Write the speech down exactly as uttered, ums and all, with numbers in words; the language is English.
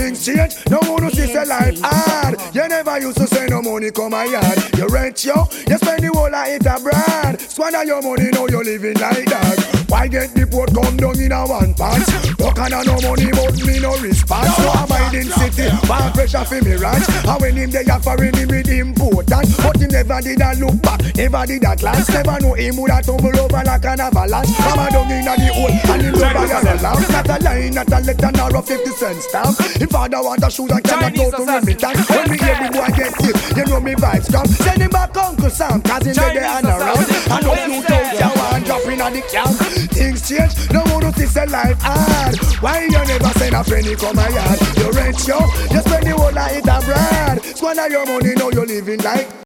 things change. No one who sees a life hard. You never used to say no money come a yard. You rent yo, you spend the whole of it abroad. Squander your money, now you living like that. Why get the port come down in a one part? No can no money but me no response. So I'm in city, one pressure for me ranch. And when him they offering him with important, but him never did a look back, never did a glance. Never know him would have tumble over like an avalanche. Mama down in the hole and him love by a lamp. Not a line, not a letter, nor a fifty cent stamp. If father want a shoes and cannot go to remittance. When me hear the boy get sick, you know me vibes come. Send him back Uncle Sam, cause him there and around. And no few told you and dropping at the camp. Things change, no one who sees a life hard. Why you never send a penny come a yard? You rent yo, you spend the whole of it abroad. Squander your money, now you living like